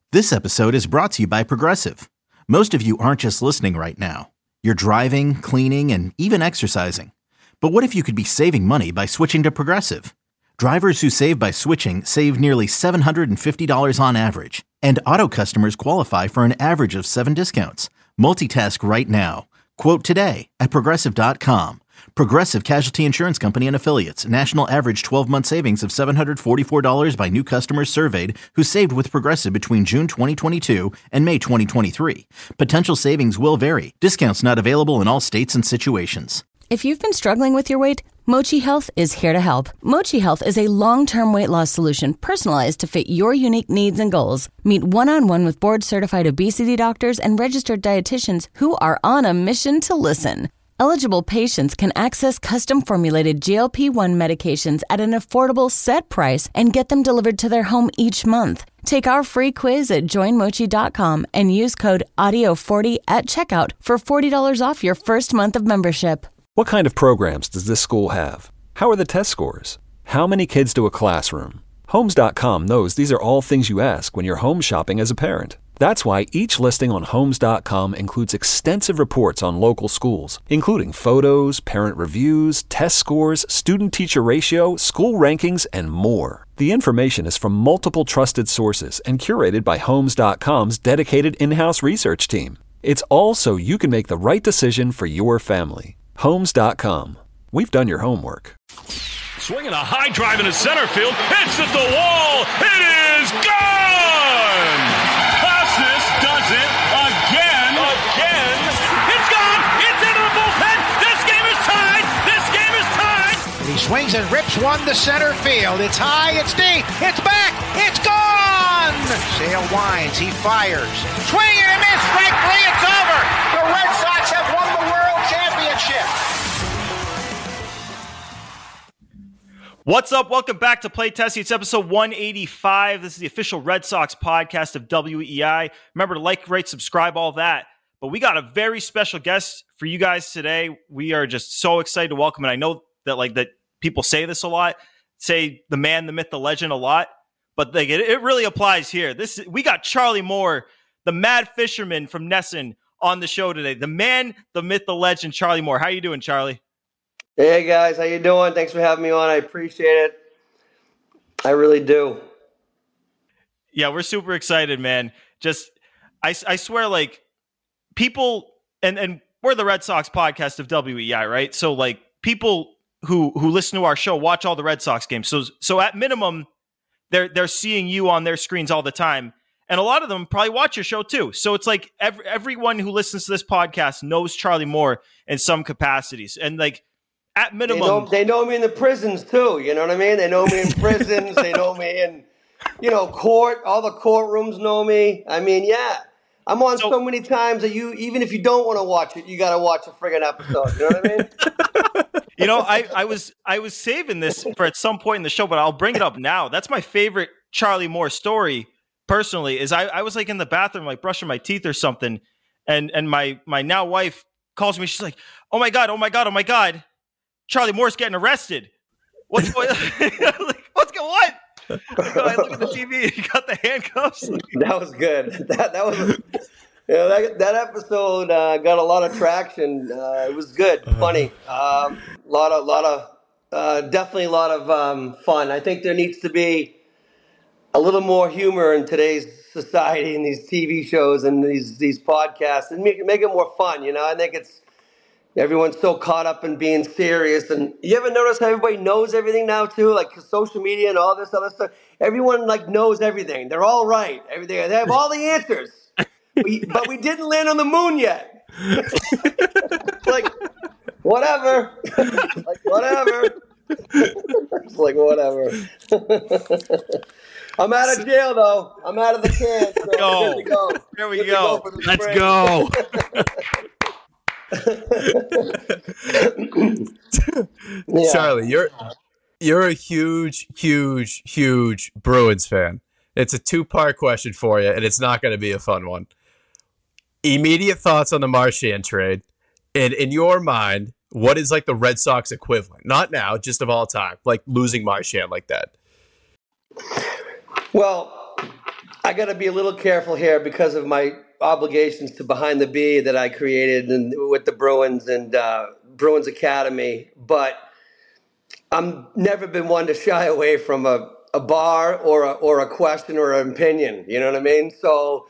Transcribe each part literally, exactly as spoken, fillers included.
This episode is brought to you by Progressive. Most of you aren't just listening right now. You're driving, cleaning, and even exercising. But what if you could be saving money by switching to Progressive? Drivers who save by switching save nearly seven hundred fifty dollars on average. And auto customers qualify for an average of seven discounts. Multitask right now. Quote today at progressive dot com. Progressive Casualty Insurance Company and Affiliates. National average twelve-month savings of seven hundred forty-four dollars by new customers surveyed who saved with Progressive between June twenty twenty-two and May twenty twenty-three. Potential savings will vary. Discounts not available in all states and situations. If you've been struggling with your weight, Mochi Health is here to help. Mochi Health is a long-term weight loss solution personalized to fit your unique needs and goals. Meet one-on-one with board-certified obesity doctors and registered dietitians who are on a mission to listen. Eligible patients can access custom-formulated G L P one medications at an affordable set price and get them delivered to their home each month. Take our free quiz at join mochi dot com and use code audio forty at checkout for forty dollars off your first month of membership. What kind of programs does this school have? How are the test scores? How many kids do a classroom? Homes dot com knows these are all things you ask when you're home shopping as a parent. That's why each listing on Homes dot com includes extensive reports on local schools, including photos, parent reviews, test scores, student-teacher ratio, school rankings, and more. The information is from multiple trusted sources and curated by Homes dot com's dedicated in-house research team. It's all so you can make the right decision for your family. Homes dot com. We've done your homework. Swinging a high drive into center field. Hits at the wall. It is gone! Costas does it again. Again. It's gone. It's into the bullpen. This game is tied. This game is tied. He swings and rips one to center field. It's high. It's deep. It's back. It's gone. Sale winds. He fires. Swing and a miss. Strike three. It's over. The Red Sox have won the World Championship. What's up? Welcome back to Play Tessie. It's episode one eighty-five. This is the official Red Sox podcast of W E I. Remember to like, rate, subscribe, all that. But we got a very special guest for you guys today. We are just so excited to welcome, and I know that like that people say this a lot, say the man, the myth, the legend a lot, but like, it, it really applies here. This we got Charlie Moore, the mad fisherman from Nesson, on the show today. The man, the myth, the legend, Charlie Moore. How you doing, Charlie? Hey guys, how you doing? Thanks for having me on. I appreciate it. I really do. Yeah, we're super excited, man. Just, I, I swear, like, people, and, and we're the Red Sox podcast of W E I, right? So, like, people who who listen to our show watch all the Red Sox games. So, so at minimum, they're they're seeing you on their screens all the time. And a lot of them probably watch your show too. So it's like every, everyone who listens to this podcast knows Charlie Moore in some capacities. And like, at minimum, they know, they know me in the prisons too. You know what I mean? They know me in prisons. They know me in, you know, court. All the courtrooms know me. I mean, yeah, I'm on so, so many times that you, even if you don't want to watch it, you got to watch a friggin' episode. You know what I mean? You know, I, I was I was saving this for at some point in the show, but I'll bring it up now. That's my favorite Charlie Moore story. Personally, is I, I was like in the bathroom, like brushing my teeth or something, and and my my now wife calls me. She's like, "Oh my god! Oh my god! Oh my god! Charlie Moore's getting arrested. What's going on?" Like, what's going on? I look at the T V. He got the handcuffs. That was good. That that was, you know, that that episode uh, got a lot of traction. Uh, it was good, funny. A um, lot of lot of uh, definitely a lot of um, fun. I think there needs to be a little more humor in today's society in these T V shows and these these podcasts, and make, make it more fun. You know, I think it's everyone's so caught up in being serious. And you ever notice how everybody knows everything now too, like social media and all this other stuff? Everyone like knows everything. They're all right. Everything. They have all the answers, we, but we didn't land on the moon yet. Like whatever, like whatever. It's like whatever. I'm out of jail, though. I'm out of the can. So go. Good to go. There we Good go. go Let's go. Yeah. Charlie, you're you're a huge, huge, huge Bruins fan. It's a two-part question for you, and it's not going to be a fun one. Immediate thoughts on the Marchand trade, and in your mind, what is like the Red Sox equivalent? Not now, just of all time, like losing Marchand like that. Well, I got to be a little careful here because of my obligations to Behind the B that I created and with the Bruins and uh, Bruins Academy. But I'm never been one to shy away from a, a bar or a, or a question or an opinion. You know what I mean? So,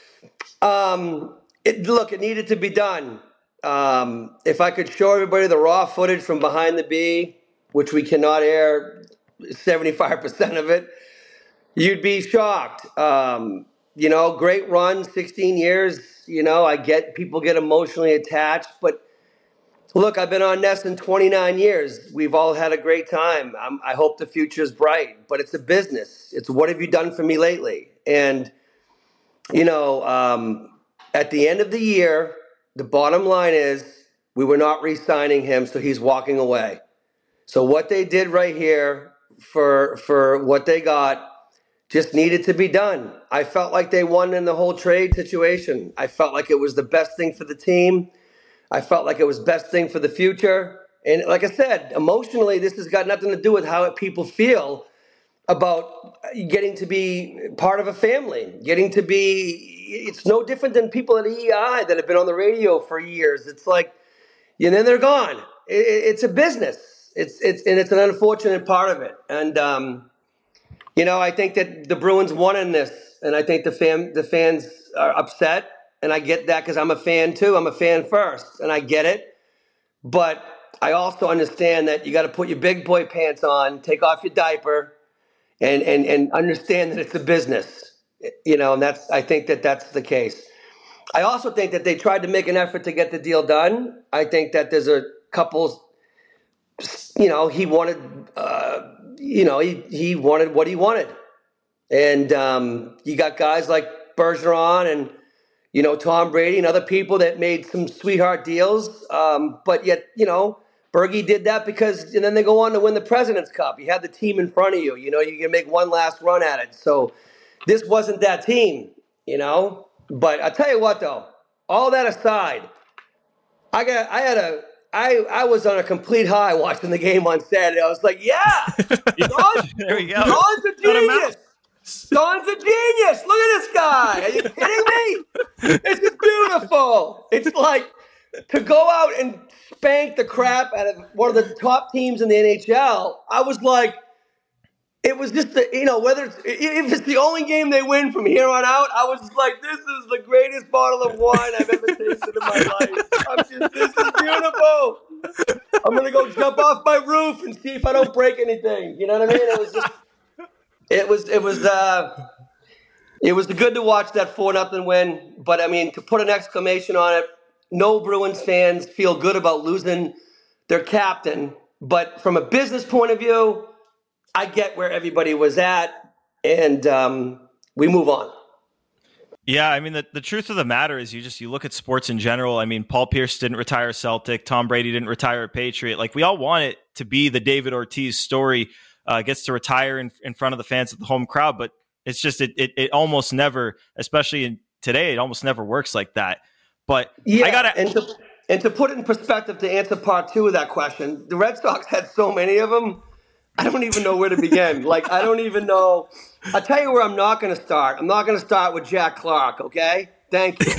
um, it, look, it needed to be done. Um, if I could show everybody the raw footage from Behind the B, which we cannot air seventy-five percent of it, you'd be shocked. Um, you know, great run, sixteen years. You know, I get people get emotionally attached. But look, I've been on NESN twenty-nine years. We've all had a great time. I'm, I hope the future is bright. But it's a business. It's what have you done for me lately? And, you know, um, at the end of the year, the bottom line is we were not re-signing him, so he's walking away. So what they did right here for for what they got just needed to be done. I felt like they won in the whole trade situation. I felt like it was the best thing for the team. I felt like it was best thing for the future. And like I said, emotionally, this has got nothing to do with how people feel about getting to be part of a family, getting to be, it's no different than people at E I that have been on the radio for years. It's like, and then they're gone. It, it's a business. It's, it's, and it's an unfortunate part of it. And, um, You know, I think that the Bruins won in this, and I think the fan, the fans are upset, and I get that because I'm a fan too. I'm a fan first, and I get it. But I also understand that you got to put your big boy pants on, take off your diaper, and and and understand that it's a business. You know, and that's I think that that's the case. I also think that they tried to make an effort to get the deal done. I think that there's a couple. You know, he wanted. Uh, You know, he, he wanted what he wanted. And um, you got guys like Bergeron and, you know, Tom Brady and other people that made some sweetheart deals. Um, but yet, you know, Bergie did that because, and then they go on to win the President's Cup. You had the team in front of you. You know, you can make one last run at it. So this wasn't that team, you know. But I tell you what, though, all that aside, I got, I had a, I, I was on a complete high watching the game on Saturday. I was like, yeah, Don's, there we go. Don's a genius. Don's a genius. Look at this guy. Are you kidding me? This is beautiful. It's like to go out and spank the crap out of one of the top teams in the N H L. I was like, it was just, the, you know, whether it's, if it's the only game they win from here on out, I was like, this is the greatest bottle of wine I've ever tasted in my life. I'm just, this is beautiful. I'm going to go jump off my roof and see if I don't break anything. You know what I mean? It was just, it was, it was, uh, it was good to watch that four nothing win. But I mean, to put an exclamation on it, no Bruins fans feel good about losing their captain. But from a business point of view, I get where everybody was at, and um, we move on. Yeah, I mean, the, the truth of the matter is you just you look at sports in general. I mean, Paul Pierce didn't retire a Celtic. Tom Brady didn't retire a Patriot. Like, we all want it to be the David Ortiz story, uh, gets to retire in, in front of the fans at the home crowd, but it's just it, it, it almost never, especially in today, it almost never works like that. But yeah, I got and to, and to put it in perspective, to answer part two of that question, the Red Sox had so many of them, I don't even know where to begin. Like, I don't even know. I'll tell you where I'm not going to start. I'm not going to start with Jack Clark, okay? Thank you.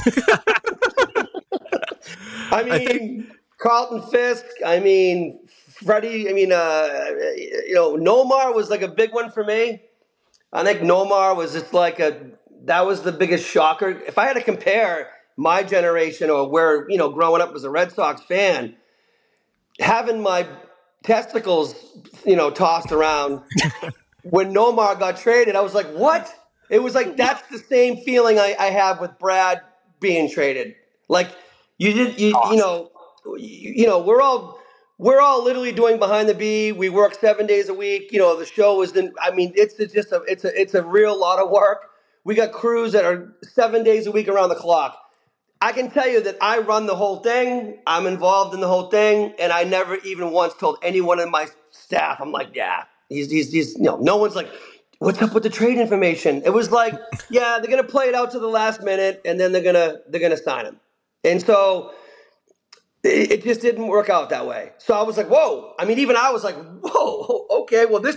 I mean, I think- Carlton Fisk. I mean, Freddie. I mean, uh, you know, Nomar was like a big one for me. I think Nomar was just like a, that was the biggest shocker. If I had to compare my generation or where, you know, growing up as a Red Sox fan, having my testicles, you know, tossed around when Nomar got traded, I was like, what? It was like, that's the same feeling I, I have with Brad being traded. Like, you did, you, awesome. you know, you, you know, we're all, we're all literally doing Behind the B. We work seven days a week. You know, the show is, in, I mean, it's, it's just a, it's a, it's a real lot of work. We got crews that are seven days a week around the clock. I can tell you that I run the whole thing. I'm involved in the whole thing, and I never even once told anyone in my staff. I'm like, yeah, he's, he's, he's, you know, no one's like, what's up with the trade information? It was like, yeah, they're gonna play it out to the last minute, and then they're gonna they're gonna sign him. And so it, it just didn't work out that way. So I was like, whoa. I mean, even I was like, whoa, okay, well, this is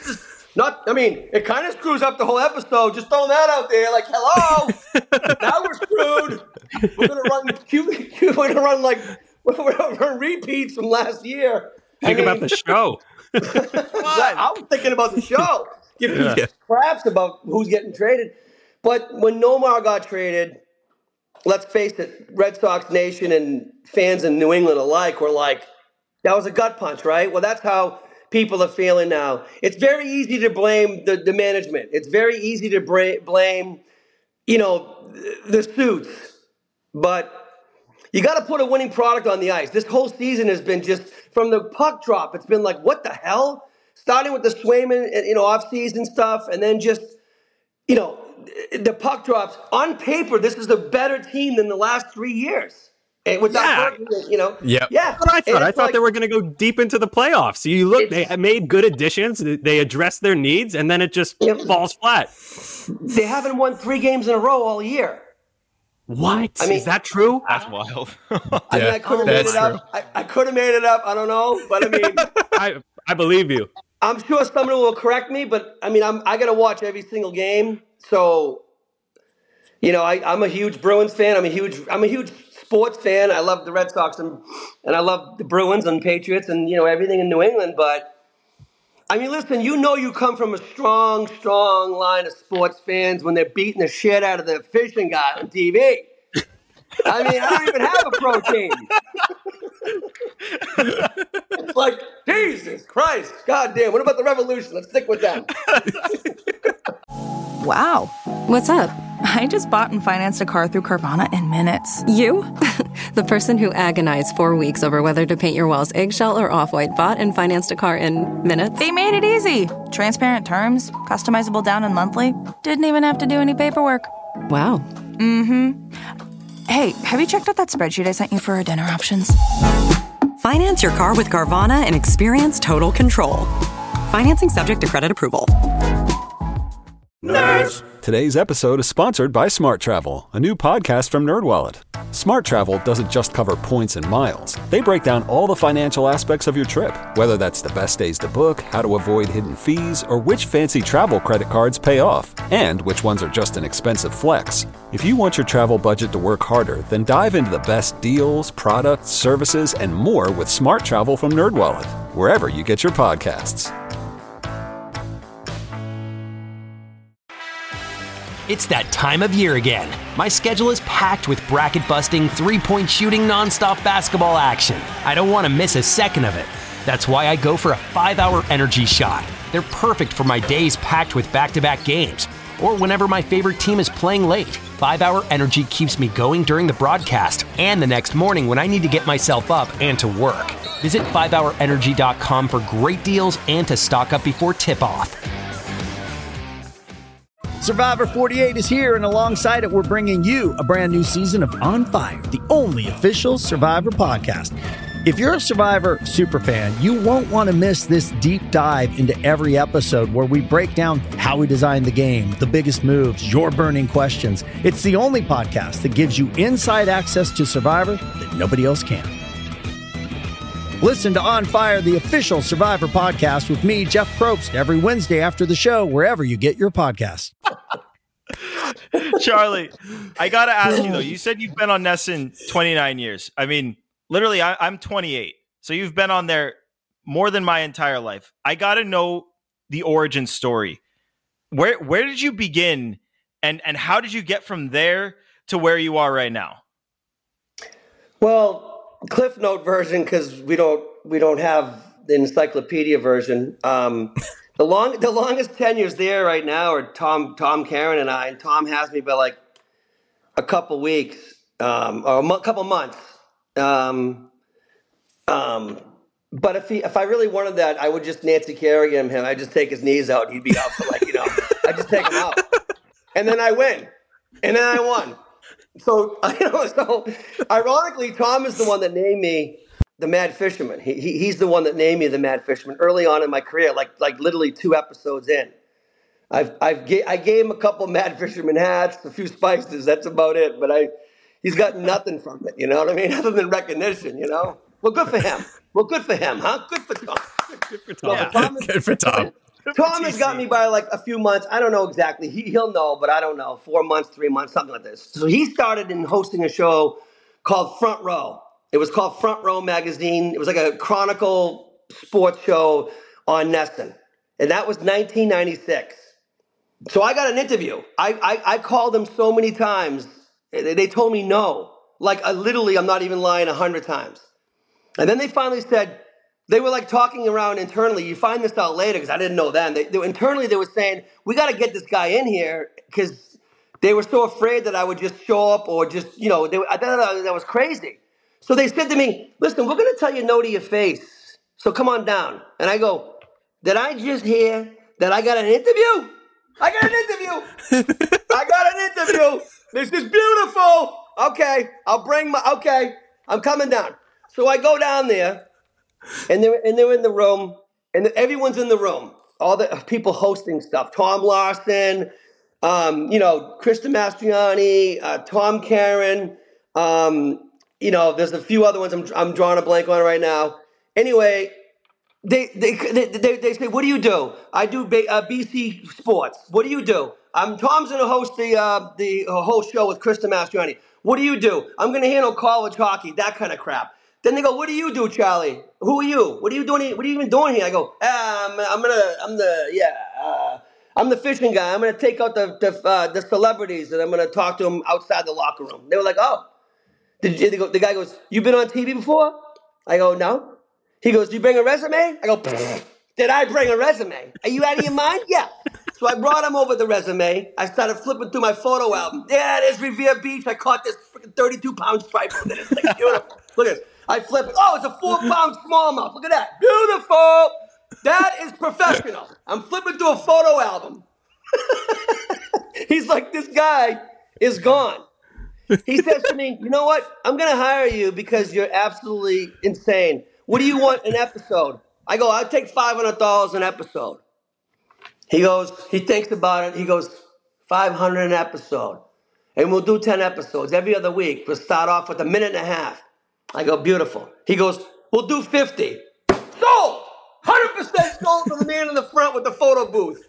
Not, I mean, it kind of screws up the whole episode. Just throwing that out there, like, hello, now we're screwed. We're gonna run, we're gonna run like we're gonna run repeats from last year. Think I mean, about the show. I was thinking about the show. Giving yeah. craps about who's getting traded. But when Nomar got traded, let's face it, Red Sox Nation and fans in New England alike were like, that was a gut punch, right? Well, that's how people are feeling now. It's very easy to blame the, the management. It's very easy to bra- blame, you know, the suits. But you got to put a winning product on the ice. This whole season has been just, from the puck drop, it's been like, what the hell? Starting with the Swayman, you know, off-season stuff, and then just, you know, the puck drops. On paper, this is a better team than the last three years. And without, yeah. you know, yeah, yeah. That's what I thought. I thought like, they were going to go deep into the playoffs. So you look, they made good additions. They addressed their needs, and then it just yeah. falls flat. They haven't won three games in a row all year. What? I mean, is that true? That's wild. I yeah, mean, I could have made it up. I, I could have made it up. I don't know, but I mean, I I believe you. I'm sure someone will correct me, but I mean, I'm I got to watch every single game. So, you know, I, I'm a huge Bruins fan. I'm a huge I'm a huge sports fan. I love the Red Sox and and I love the Bruins and Patriots and you know everything in New England. But I mean, listen, you know, you come from a strong, strong line of sports fans when they're beating the shit out of the fishing guy on T V. I mean, I don't even have a pro team. It's like, Jesus Christ, God damn, what about the Revolution? Let's stick with them. Wow. What's up? I just bought and financed a car through Carvana in minutes. You? The person who agonized four weeks over whether to paint your walls eggshell or off-white bought and financed a car in minutes? They made it easy. Transparent terms, customizable down and monthly. Didn't even have to do any paperwork. Wow. Mm-hmm. Hey, have you checked out that spreadsheet I sent you for our dinner options? Finance your car with Carvana and experience total control. Financing subject to credit approval. Nerds! Today's episode is sponsored by Smart Travel, a new podcast from NerdWallet. Smart Travel doesn't just cover points and miles. They break down all the financial aspects of your trip, whether that's the best days to book, how to avoid hidden fees, or which fancy travel credit cards pay off, and which ones are just an expensive flex. If you want your travel budget to work harder, then dive into the best deals, products, services, and more with Smart Travel from NerdWallet, wherever you get your podcasts. It's that time of year again. My schedule is packed with bracket-busting, three-point shooting, nonstop basketball action. I don't want to miss a second of it. That's why I go for a five-hour energy shot. They're perfect for my days packed with back-to-back games, or whenever my favorite team is playing late. five-hour energy keeps me going during the broadcast and the next morning when I need to get myself up and to work. Visit five hour energy dot com for great deals and to stock up before tip-off. Survivor forty-eight is here, and alongside it, we're bringing you a brand new season of On Fire, the only official Survivor podcast. If you're a Survivor superfan, you won't want to miss this deep dive into every episode where we break down how we designed the game, the biggest moves, your burning questions. It's the only podcast that gives you inside access to Survivor that nobody else can. Listen to On Fire, the official Survivor podcast with me, Jeff Probst, every Wednesday after the show, wherever you get your podcasts. Charlie, I got to ask you, though. You said you've been on Nesson twenty-nine years. I mean, literally, I, I'm twenty-eight. So you've been on there more than my entire life. I got to know the origin story. Where where did you begin, and, and how did you get from there to where you are right now? Well, Cliff Note version, because we don't we don't have the encyclopedia version. Um, the long the longest tenures there right now are Tom Tom Karen and I, and Tom has me by like a couple weeks um, or a mo- couple months. Um, um, but if he if I really wanted that, I would just Nancy Kerrigan him. I'd just take his knees out. He'd be out for like you know. I just take him out, and then I win, and then I won. So, you know, so ironically, Tom is the one that named me the Mad Fisherman. He, he he's the one that named me the Mad Fisherman early on in my career, like like literally two episodes in. I've I've ga- I gave him a couple Mad Fisherman hats, a few spices. That's about it. But I he's got nothing from it. You know what I mean? Other than recognition. You know. Well, good for him. Well, good for him, huh? Good for Tom. Good for Tom. Well, Tom is, good for Tom. Tom has got me by like a few months. I don't know exactly. He, he'll know, but I don't know. Four months, three months, something like this. So he started in hosting a show called Front Row. It was called Front Row Magazine. It was like a chronicle sports show on Nesson. And that was nineteen ninety-six. So I got an interview. I, I, I called them so many times. They, they told me no. Like, I literally, I'm not even lying, a hundred times. And then they finally said, they were like talking around internally. You find this out later because I didn't know then. They, they, internally, they were saying, we got to get this guy in here because they were so afraid that I would just show up or just, you know, they, I thought that was crazy. So they said to me, listen, we're going to tell you no to your face. So come on down. And I go, did I just hear that I got an interview? I got an interview. I got an interview. This is beautiful. Okay, I'll bring my, okay, I'm coming down. So I go down there, and they're, and they're in the room, and everyone's in the room. All the people hosting stuff. Tom Larson, um, you know, Krista Mastriani, uh, Tom Caron. Um, you know, there's a few other ones I'm, I'm drawing a blank on right now. Anyway, they they they, they, they say, what do you do? I do B, uh, B C Sports. What do you do? I'm Tom's going to host the uh, the whole show with Krista Mastriani. What do you do? I'm going to handle college hockey, that kind of crap. Then they go, what do you do, Charlie? Who are you? What are you doing? What are you even doing here? I go, ah, I'm, I'm gonna, I'm the, yeah, uh, I'm the fishing guy. I'm gonna take out the the, uh, the celebrities and I'm gonna talk to them outside the locker room. They were like, oh, did you, they go, the guy goes, you been on T V before? I go, no. He goes, do you bring a resume? I go, did I bring a resume? Are you out of your mind? Yeah. So I brought him over the resume. I started flipping through my photo album. Yeah, there's Revere Beach. I caught this freaking thirty-two pound stripe. It's like beautiful. Look at it. I flip it. Oh, it's a four pound smallmouth. Look at that. Beautiful. That is professional. I'm flipping through a photo album. He's like, this guy is gone. He says to me, you know what? I'm going to hire you because you're absolutely insane. What do you want an episode? I go, I'll take five hundred dollars an episode. He goes, he thinks about it. He goes, five hundred dollars an episode. And we'll do ten episodes every other week. We'll start off with a minute and a half. I go, beautiful. He goes, we'll do fifty. Sold! one hundred percent sold for the man in the front with the photo booth.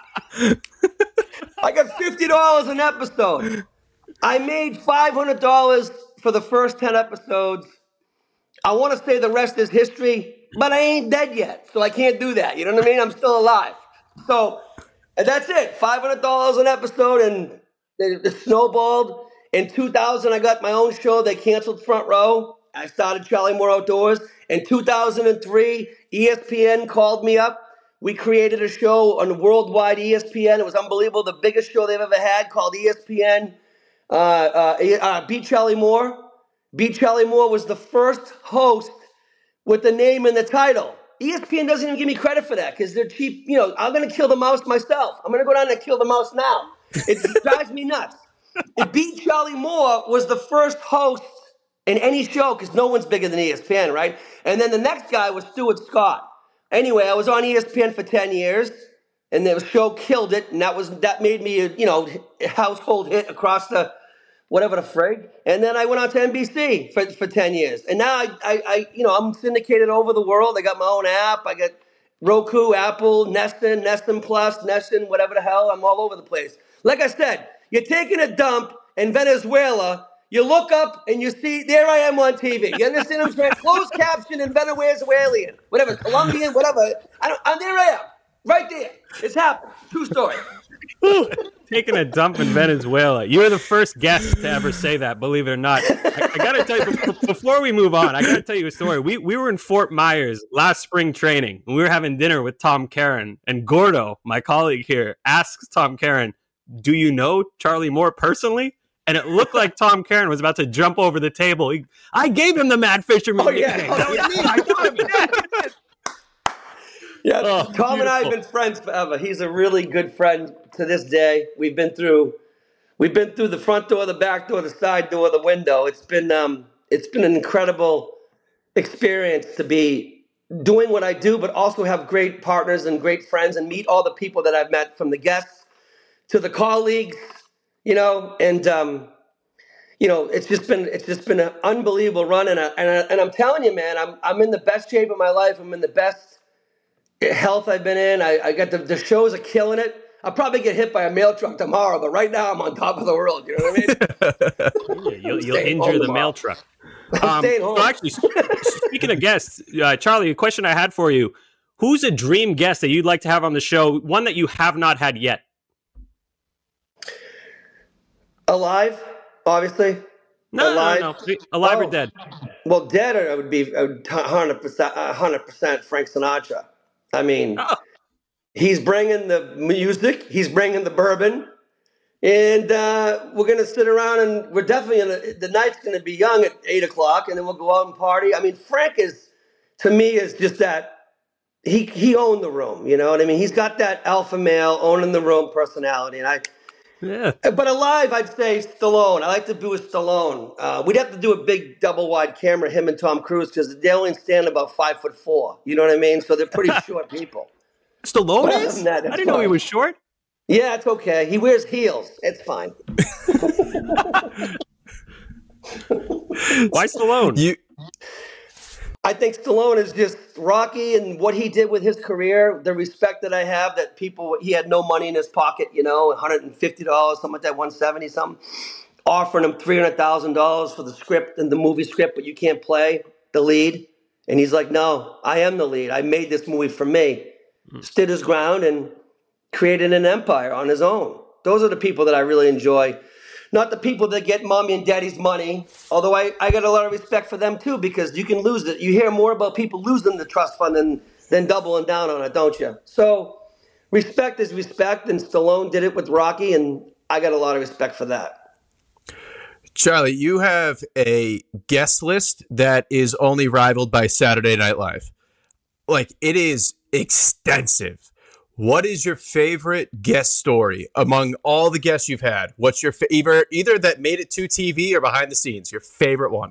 I got fifty dollars an episode. I made five hundred dollars for the first ten episodes. I want to say the rest is history, but I ain't dead yet, so I can't do that. You know what I mean? I'm still alive. So and that's it. five hundred dollars an episode, and it, it snowballed. In two thousand, I got my own show. They canceled Front Row. I started Charlie Moore Outdoors. In two thousand three, E S P N called me up. We created a show on worldwide E S P N. It was unbelievable. The biggest show they've ever had, called E S P N uh, uh, uh, Beat Charlie Moore. Beat Charlie Moore was the first host with the name in the title. E S P N doesn't even give me credit for that because they're cheap. You know, I'm going to kill the mouse myself. I'm going to go down and kill the mouse now. It drives me nuts. It Beat Charlie Moore was the first host in any show because no one's bigger than E S P N, right? And then the next guy was Stuart Scott. Anyway, I was on E S P N for ten years, and the show killed it, and that was that made me a, you know, a household hit across the whatever the frig. And then I went on to N B C for, for ten years. And now I, I, I, you know, I'm syndicated over the world. I got my own app. I got Roku, Apple, Neston, Neston Plus, Neston, whatever the hell. I'm all over the place. Like I said, you're taking a dump in Venezuela. You look up and you see, there I am on T V. You understand what I'm saying? Closed caption in Venezuelan, whatever, Colombian, whatever. I don't, I'm there I am. Right there. It's happened. True story. Taking a dump in Venezuela. You're the first guest to ever say that, believe it or not. I, I got to tell you, before we move on, I got to tell you a story. We we were in Fort Myers last spring training, and we were having dinner with Tom Caron. And Gordo, my colleague here, asks Tom Caron, do you know Charlie Moore personally? And it looked like Tom Caron was about to jump over the table. He, I gave him the Mad Fisherman oh, yeah. nickname. Oh, that was yeah. me. I got him. Yeah. Yeah, Oh, Tom beautiful. and I have been friends forever. He's a really good friend to this day. We've been through, we've been through the front door, the back door, the side door, the window. It's been, um, it's been an incredible experience to be doing what I do, but also have great partners and great friends and meet all the people that I've met, from the guests to the colleagues, you know, and um, you know, it's just been, it's just been an unbelievable run, and I, and, I, and I'm telling you, man, I'm, I'm in the best shape of my life. I'm in the best health I've been in. I, I got the, the shows are killing it. I'll probably get hit by a mail truck tomorrow, but right now I'm on top of the world. You know what I mean? Yeah, you'll you'll injure the mail truck. I'm Um, staying home. so actually, speaking of guests, uh, Charlie, a question I had for you. Who's a dream guest that you'd like to have on the show, one that you have not had yet? Alive, obviously. No, Alive. no, no. Alive Oh. or dead? Well, dead it would be one hundred percent, one hundred percent Frank Sinatra. I mean, Oh. he's bringing the music, he's bringing the bourbon, and uh, we're going to sit around and we're definitely going to, the night's going to be young at eight o'clock, and then we'll go out and party. I mean, Frank is, to me, is just that, he he owned the room, you know what I mean? He's got that alpha male, owning the room personality, and I, Yeah. but alive, I'd say Stallone. I like to do a Stallone. Uh, we'd have to do a big double wide camera, him and Tom Cruise, because they only stand about five foot four. You know what I mean? So they're pretty short people. Stallone But other is? than that, I it's didn't know he fine. was short. Yeah, it's okay. He wears heels. It's fine. Why Stallone? You I think Stallone is just Rocky and what he did with his career, the respect that I have that people, he had no money in his pocket, you know, one hundred fifty dollars, something like that, one hundred seventy dollars, something, offering him three hundred thousand dollars for the script and the movie script, but you can't play the lead. And he's like, no, I am the lead. I made this movie for me. Stood his ground and created an empire on his own. Those are the people that I really enjoy. Not the people that get mommy and daddy's money, although I, I got a lot of respect for them too, because you can lose it. You hear more about people losing the trust fund than, than doubling down on it, don't you? So respect is respect, and Stallone did it with Rocky, and I got a lot of respect for that. Charlie, you have a guest list that is only rivaled by Saturday Night Live. Like, it is extensive. What is your favorite guest story among all the guests you've had? What's your fa- either either that made it to T V or behind the scenes? Your favorite one?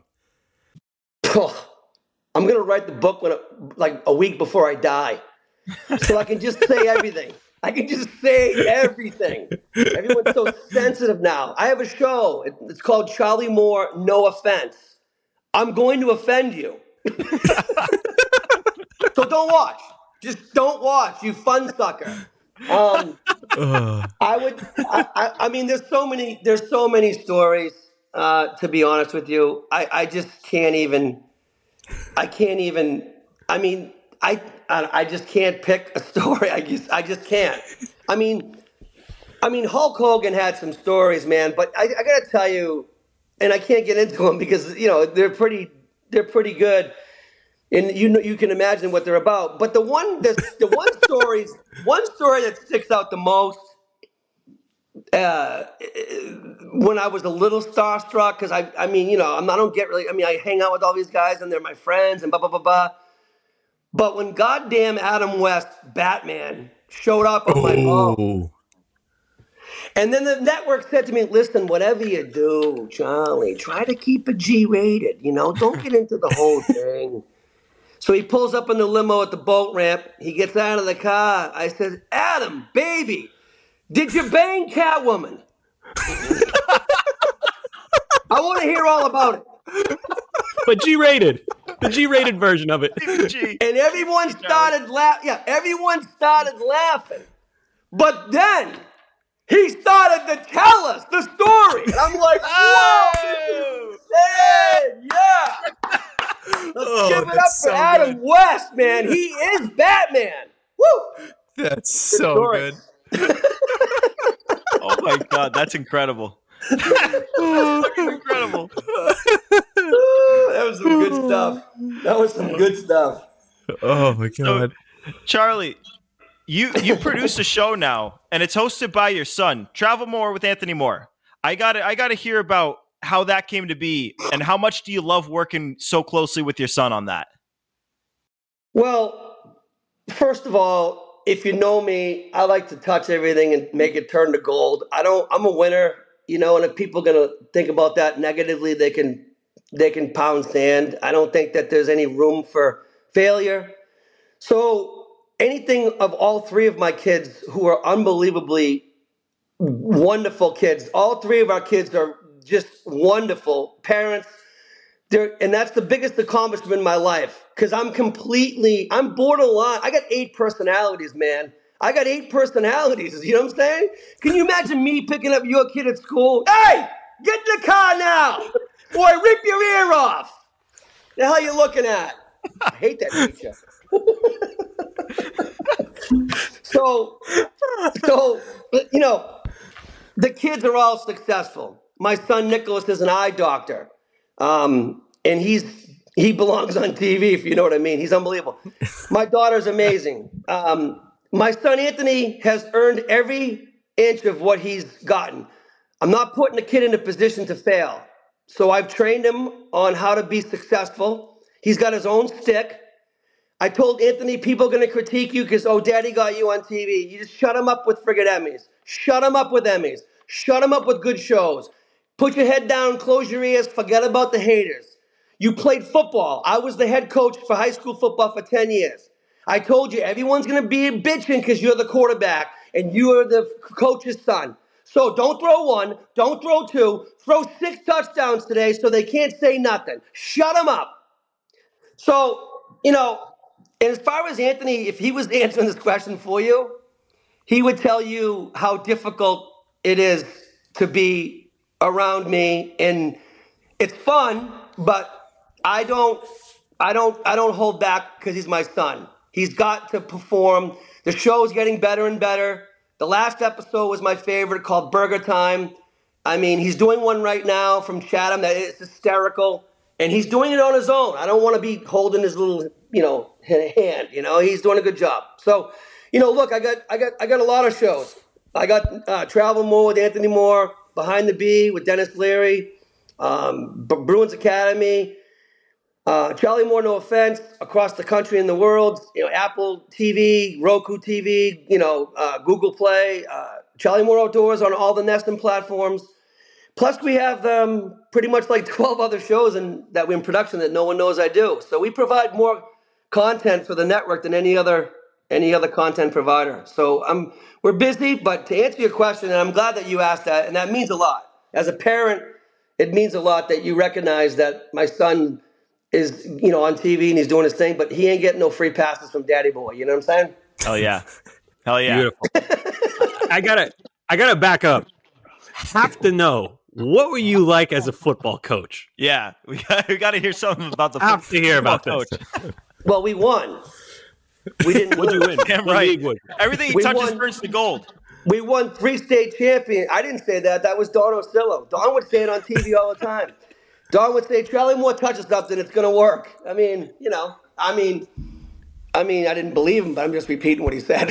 I'm gonna write the book when, like a week before I die, so I can just say everything. I can just say everything. Everyone's so sensitive now. I have a show. It- It's called Charlie Moore. No offense. I'm going to offend you. So don't watch. Just don't watch, you fun sucker. Um, I would. I, I, I mean, there's so many. There's so many stories. Uh, to be honest with you, I, I just can't even. I can't even. I mean, I, I I just can't pick a story. I just I just can't. I mean, I mean, Hulk Hogan had some stories, man. But I, I got to tell you, and I can't get into them because you know they're pretty. They're pretty good. And you know, you can imagine what they're about. But the one, the, the one story, one story that sticks out the most, uh, when I was a little starstruck, because I, I mean, you know, I'm, I don't get really. I mean, I hang out with all these guys, and they're my friends, and blah blah blah blah. But when goddamn Adam West, Batman, showed up, I'm like, oh. And then the network said to me, listen, whatever you do, Charlie, try to keep it G-rated. You know, don't get into the whole thing. So he pulls up in the limo at the boat ramp. He gets out of the car. I said, Adam, baby, did you bang Catwoman? I want to hear all about it. But G-rated. The G-rated version of it. And everyone started laughing. Yeah, everyone started laughing. But then he started to tell us the story. And I'm like, whoa! Hey, yeah! Let's Oh, give it up that's for so Adam good. West, man. He is Batman. Woo! That's so story. good. Oh my god, that's incredible. That's fucking incredible. That was some good stuff. That was some good stuff. Oh my god. So, Charlie, you you produce a show now, and it's hosted by your son, Travel More with Anthony Moore. I got I got to hear about how that came to be, and how much do you love working so closely with your son on that? Well, first of all, if you know me, I like to touch everything and make it turn to gold. I don't. I'm a winner, you know. And if people are gonna think about that negatively, they can they can pound sand. I don't think that there's any room for failure. So anything of all three of my kids, who are unbelievably wonderful kids, all three of our kids are just wonderful parents. There, and that's the biggest accomplishment in my life because I'm completely, I'm borderline. I got eight personalities, man. I got eight personalities. You know what I'm saying? Can you imagine me picking up your kid at school? Hey, get in the car now, or I rip your ear off. The hell you looking at? I hate that teacher. so, so you know, the kids are all successful. My son Nicholas is an eye doctor. Um, and he's he belongs on T V, if you know what I mean. He's unbelievable. My daughter's amazing. Um, my son Anthony has earned every inch of what he's gotten. I'm not putting the kid in a position to fail. So I've trained him on how to be successful. He's got his own stick. I told Anthony, people are going to critique you because, oh, daddy got you on T V. You just shut him up with friggin' Emmys. Shut him up with Emmys. Shut him up with good shows. Put your head down, close your ears, forget about the haters. You played football. I was the head coach for high school football for ten years. I told you, everyone's going to be bitching because you're the quarterback and you are the coach's son. So don't throw one, don't throw two, throw six touchdowns today so they can't say nothing. Shut them up. So, you know, and as far as Anthony, if he was answering this question for you, he would tell you how difficult it is to be around me, and it's fun, but I don't, I don't, I don't hold back because he's my son. He's got to perform. The show's getting better and better. The last episode was my favorite, called Burger Time. I mean, he's doing one right now from Chatham that is hysterical, and he's doing it on his own. I don't want to be holding his little, you know, hand. You know, he's doing a good job. So, you know, look, I got, I got, I got a lot of shows. I got uh, Travel More with Anthony Moore. Behind the Bee with Dennis Leary, um, Bruins Academy, uh, Charlie Moore, No Offense, across the country and the world, you know, Apple T V, Roku T V, you know, uh, Google Play, uh, Charlie Moore Outdoors on all the Neston platforms. Plus, we have um, pretty much like twelve other shows in, that we're in production that no one knows I do. So we provide more content for the network than any other any other content provider. So I'm we're busy, but to answer your question, and I'm glad that you asked that, and that means a lot. As a parent, it means a lot that you recognize that my son is, you know, on T V and he's doing his thing, but he ain't getting no free passes from Daddy Boy. You know what I'm saying? Hell yeah. Hell yeah. Beautiful. I gotta I gotta back up. Have to know, what were you like as a football coach? Yeah, we got, we got to hear something about the have to hear about coach. This. Well, we won. We didn't What'd win. you win? Damn What right. league was it? Everything he We touches won. turns to gold. We won three state champions. I didn't say that. That was Don Osillo. Don would say it on T V all the time. Don would say, Charlie Moore touches something, it's going to work. I mean, you know, I mean, I mean, I didn't believe him, but I'm just repeating what he said.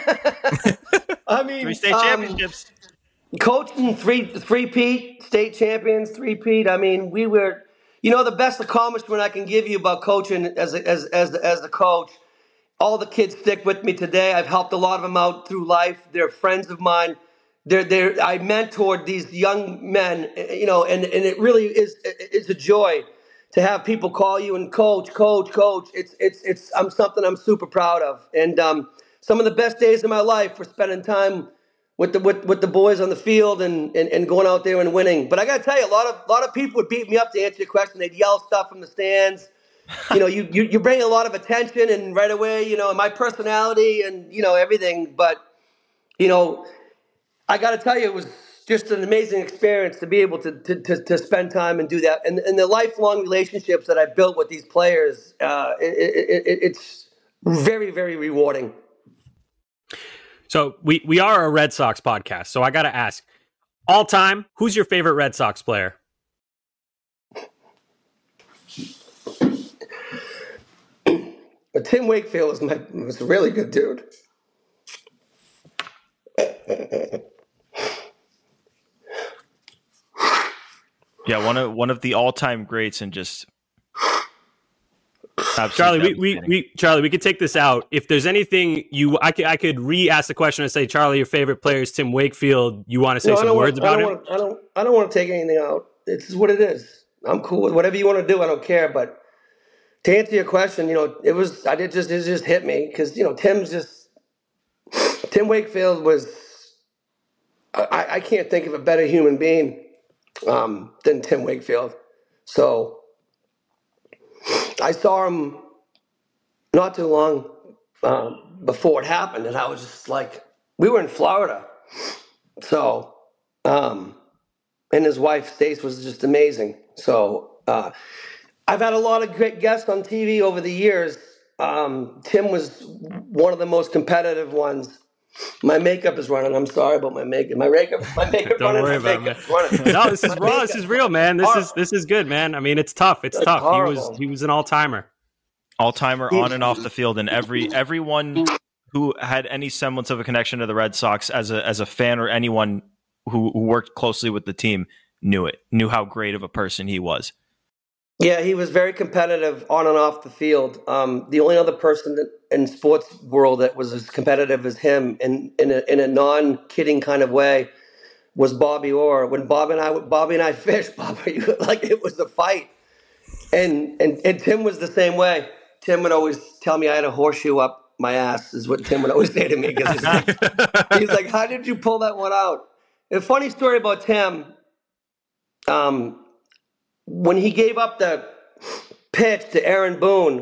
I mean, Three state um, championships. coaching three, three-peat, state champions, three-peat. I mean, we were, you know, the best accomplishment I can give you about coaching as a, as as the, as the coach. All the kids stick with me today. I've helped a lot of them out through life. They're friends of mine. They're, they're, I mentored these young men, you know, and, and it really is it's a joy to have people call you and coach, coach, coach. It's it's it's I'm something I'm super proud of. And um, some of the best days of my life were spending time with the with, with the boys on the field and, and, and going out there and winning. But I got to tell you, a lot of a lot of people would beat me up to answer your question. They'd yell stuff from the stands. You know, you, you you bring a lot of attention, and right away, you know, my personality and, you know, everything. But, you know, I got to tell you, it was just an amazing experience to be able to to, to, to spend time and do that. And, and the lifelong relationships that I built with these players, uh, it, it, it, it's very, very rewarding. So we, we are a Red Sox podcast, so I got to ask, all time, who's your favorite Red Sox player? But Tim Wakefield was my was a really good dude. Yeah, one of one of the all time greats, and just Charlie, we, we we Charlie, we could take this out. If there's anything you, I could I could re-ask the question and say, Charlie, your favorite player is Tim Wakefield. You want to say No, I some don't words want, about I him? don't want, I don't I don't want to take anything out. This is what it is. I'm cool with whatever you want to do. I don't care. But to answer your question, you know, it was I did just it just hit me because, you know, Tim's just Tim Wakefield was I, I can't think of a better human being um, than Tim Wakefield. So I saw him not too long uh, before it happened, and I was just like, we were in Florida, so um, and his wife Stace was just amazing. So uh, I've had a lot of great guests on T V over the years. Um, Tim was one of the most competitive ones. My makeup is running. I'm sorry about my makeup. My makeup, my makeup Don't running. worry my about it, makeup's running. man. No, this is My raw. This makeup- is real, man. This Horrible. is this is good, man. I mean, it's tough. It's It's tough. He horrible. was he was an all timer. All timer on and off the field, and every everyone who had any semblance of a connection to the Red Sox as a as a fan or anyone who, who worked closely with the team knew it, knew how great of a person he was. Yeah, he was very competitive on and off the field. Um, the only other person that, in sports world that was as competitive as him, in in a, in a non-kidding kind of way, was Bobby Orr. When Bob and I, Bobby and I fished, Bobby, like it was a fight, and and and Tim was the same way. Tim would always tell me I had a horseshoe up my ass, is what Tim would always say to me. Because he's like, he's like, how did you pull that one out? A funny story about Tim. Um. When he gave up the pitch to Aaron Boone,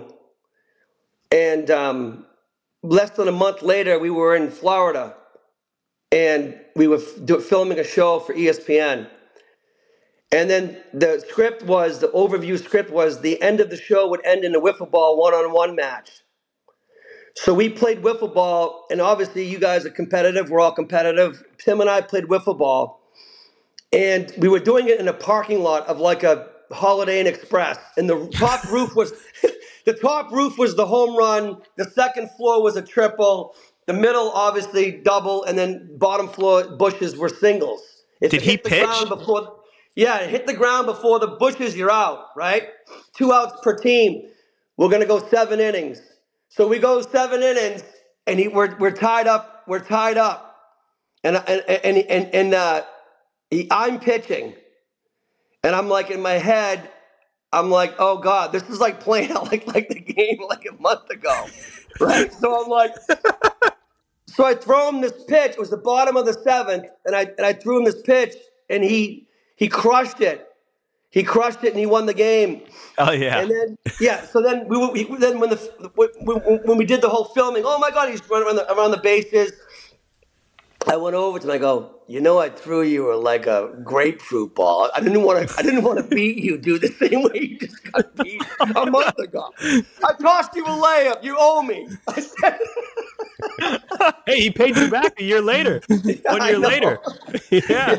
and um, less than a month later, we were in Florida, and we were f- do, filming a show for E S P N. And then the script was, the overview script was, the end of the show would end in a wiffle ball one-on-one match. So we played wiffle ball, and obviously you guys are competitive. We're all competitive. Tim and I played wiffle ball, and we were doing it in a parking lot of like a Holiday Inn Express, and the top roof was the top roof was the home run. The second floor was a triple. The middle, obviously, double, and then bottom floor bushes were singles. If Did it he hit the pitch? ground Before, yeah, it hit the ground before the bushes. You're out, right? Two outs per team. We're gonna go seven innings. So we go seven innings, and he, we're we're tied up. We're tied up, and and and and, and uh, he, I'm pitching. And I'm like, in my head, I'm like, oh God, this is like playing out like like the game like a month ago, right? So I'm like, so I throw him this pitch. It was the bottom of the seventh, and I and I threw him this pitch, and he he crushed it. He crushed it, and he won the game. Oh yeah. And then yeah, so then we, we then when the when, when we did the whole filming, oh my God, he's running around the, around the bases. I went over to him. I go, you know, I threw you like a grapefruit ball. I didn't want to. I didn't want to beat you, dude. The same way you just got beat a month ago. I tossed you a layup. You owe me. I said, Hey, he paid you back a year later. One I year know. later. Yeah.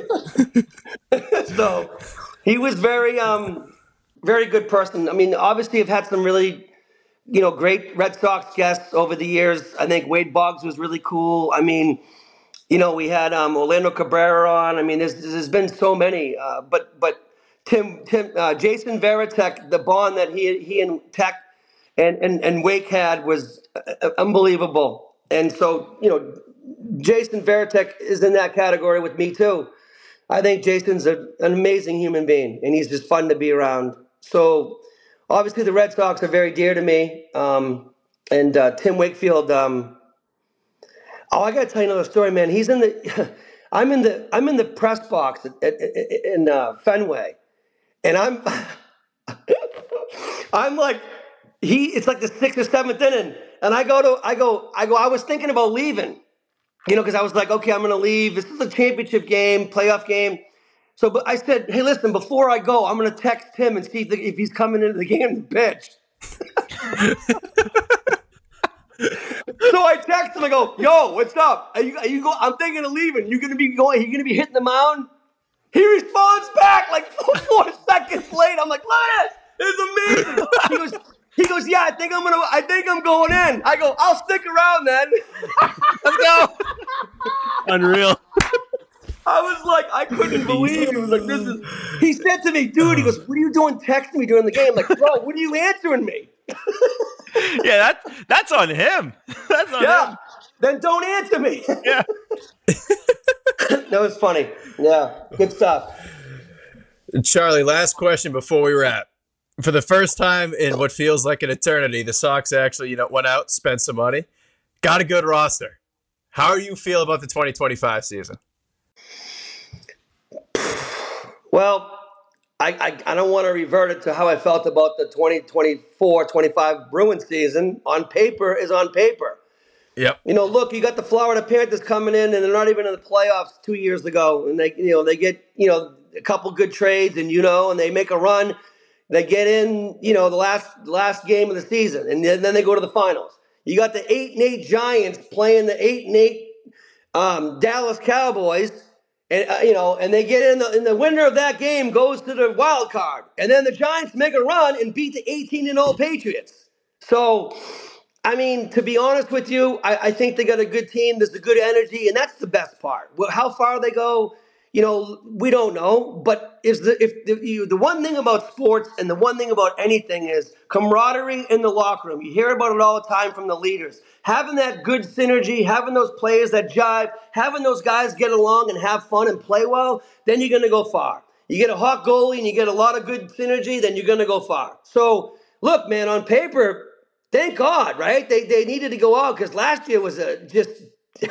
So he was very, um, very good person. I mean, obviously, I've had some really, you know, great Red Sox guests over the years. I think Wade Boggs was really cool. I mean. You know, we had um, Orlando Cabrera on. I mean, there's, there's been so many. Uh, but but Tim Tim uh, Jason Varitek, the bond that he he and Tech and and, and Wake had was uh, unbelievable. And so you know, Jason Varitek is in that category with me too. I think Jason's a, an amazing human being, and he's just fun to be around. So obviously, the Red Sox are very dear to me. Um, and uh, Tim Wakefield. Um, Oh, I got to tell you another story, man. He's in the, I'm in the, I'm in the press box at, at, at, in uh, Fenway, and I'm, I'm like, he, it's like the sixth or seventh inning, and I go to, I go, I go. I was thinking about leaving, you know, because I was like, okay, I'm going to leave. This is a championship game, playoff game. So, but I said, hey, listen, before I go, I'm going to text him and see if, the, if he's coming into the game to pitch. So I text him. I go, "Yo, what's up? Are you? Are you go? I'm thinking of leaving. You gonna be going? You gonna be hitting the mound?" He responds back like four, four seconds late. I'm like, "Look at this! It's amazing." He goes, "He goes, yeah. I think I'm gonna. I think I'm going in." I go, "I'll stick around then. Let's go." Unreal. I was like, I couldn't believe it. He was like, "This is." He said to me, "Dude," he goes, "What are you doing texting me during the game?" I'm like, "Bro, what are you answering me?" Yeah, that that's on him. That's on Yeah. him. Then don't answer me. Yeah. That was funny. Yeah, good stuff. Charlie, last question before we wrap. For the first time in what feels like an eternity, the Sox actually, you know, went out, spent some money, got a good roster. How do you feel about the twenty twenty-five season? Well, I, I, I don't want to revert it to how I felt about the twenty twenty-four twenty-five Bruins season. On paper is on paper. Yep. You know, look, you got the Florida Panthers coming in, and they're not even in the playoffs two years ago, and they, you know, they get, you know, a couple good trades, and you know, and they make a run. They get in, you know, the last last game of the season, and then, then they go to the finals. You got the eight and eight Giants playing the eight and eight um, Dallas Cowboys, and uh, you know, and they get in the and the winner of that game goes to the wild card, and then the Giants make a run and beat the eighteen and oh Patriots. So. I mean, to be honest with you, I, I think they got a good team. There's a good energy, and that's the best part. Well, how far they go, you know, we don't know. But is the if the, you, the one thing about sports and the one thing about anything is camaraderie in the locker room. You hear about it all the time from the leaders. Having that good synergy, having those players that jive, having those guys get along and have fun and play well, then you're going to go far. You get a hot goalie and you get a lot of good synergy, then you're going to go far. So, look, man, on paper, thank God, right? They they needed to go out because last year was a just it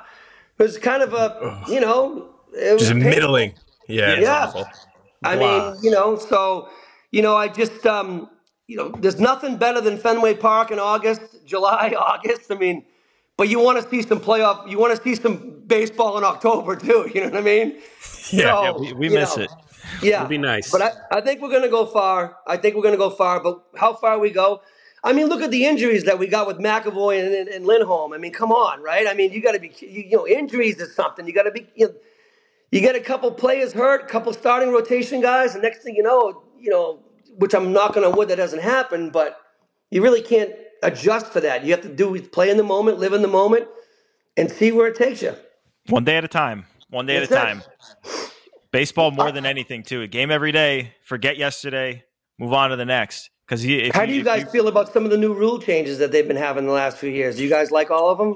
was kind of a you know it was just middling. Yeah, yeah. Awful. I Wow. mean, you know, so you know, I just um, you know, there's nothing better than Fenway Park in August, July, August. I mean, but you want to see some playoff, you want to see some baseball in October too. You know what I mean? Yeah, So, yeah we, we you miss know, it. Yeah, It'd be nice. But I, I think we're going to go far. I think we're going to go far. But how far we go? I mean, look at the injuries that we got with McAvoy and, and, and Lindholm. I mean, come on, right? I mean, you got to be, you, you know, injuries is something. You got to be, you know, you get a couple players hurt, a couple starting rotation guys, and next thing you know, you know, which I'm not going to wood that doesn't happen, but you really can't adjust for that. You have to do play in the moment, live in the moment, and see where it takes you. One day at a time. One day That's at a it. time. Baseball more than anything, too. A game every day. Forget yesterday. Move on to the next. Because How do you guys feel about some of the new rule changes that they've been having the last few years? Do you guys like all of them?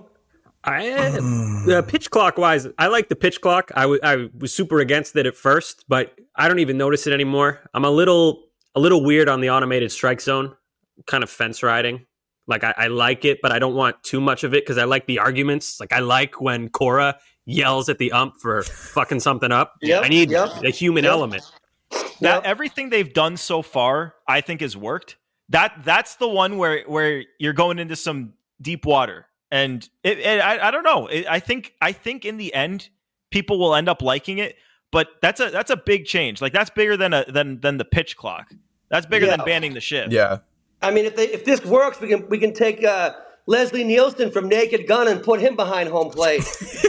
I uh, pitch clock wise, I like the pitch clock. I, w- I was super against it at first, but I don't even notice it anymore. I'm a little a little weird on the automated strike zone, kind of fence riding. Like I, I like it, but I don't want too much of it because I like the arguments. Like I like when Cora yells at the ump for fucking something up. Yep, I need yep, a human yep. element. That everything they've done so far, I think, has worked. That that's the one where where you're going into some deep water, and it, it, I I don't know. It, I think I think in the end, people will end up liking it. But that's a that's a big change. Like that's bigger than a than than the pitch clock. That's bigger Yeah. than banning the shift. Yeah. I mean, if they if this works, we can we can take uh, Leslie Nielsen from Naked Gun and put him behind home plate.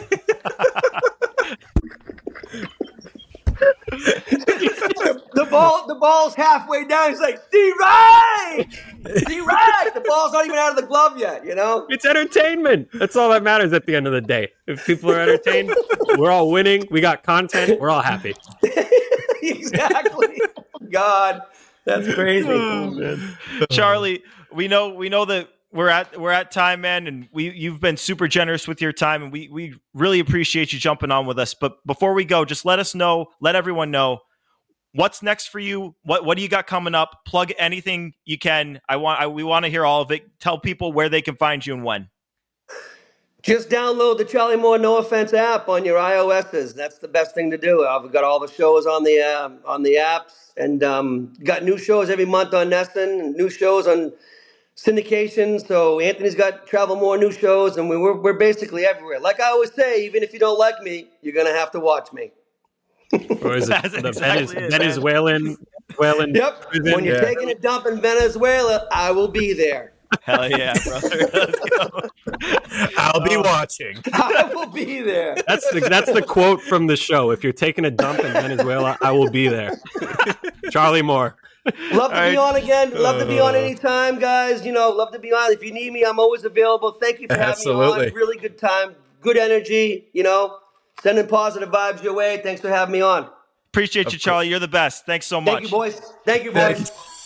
the ball, the ball's halfway down. He's like, Steve Right, Steve Right. The ball's not even out of the glove yet. You know, It's entertainment. That's all that matters at the end of the day. If people are entertained, we're all winning. We got content. We're all happy. exactly. God, that's crazy. Oh, Charlie, we know we know that we're at we're at time, man, and we you've been super generous with your time, and we we really appreciate you jumping on with us. But before we go, just let us know, let everyone know what's next for you. What what do you got coming up? Plug anything you can. I want I, we want to hear all of it. Tell people where they can find you and when. Just download the Charlie Moore No Offense app on your iOSs. That's the best thing to do. I've got all the shows on the uh, on the apps, and um, got new shows every month on Nesson, new shows on syndication. So Anthony's got Travel More new shows, and we, we're we're basically everywhere. Like I always say, even if you don't like me, you're gonna have to watch me. Or is it That's the exactly Venez- it, man. Venezuelan? Venezuelan Yep. prison? When you're Yeah. taking a dump in Venezuela, I will be there. Hell yeah, brother. Let's go. I'll be watching. I will be there. That's the that's the quote from the show. If you're taking a dump in Venezuela, I will be there. Charlie Moore. Love to All be right. on again. Love to be on Uh. anytime, guys. You know, love to be on. If you need me, I'm always available. Thank you for having me Absolutely. on. Really good time. Good energy, you know. Sending positive vibes your way. Thanks for having me on. Appreciate you, Charlie. You're the best. Thanks so much. Thank you, boys. Thank you, boys.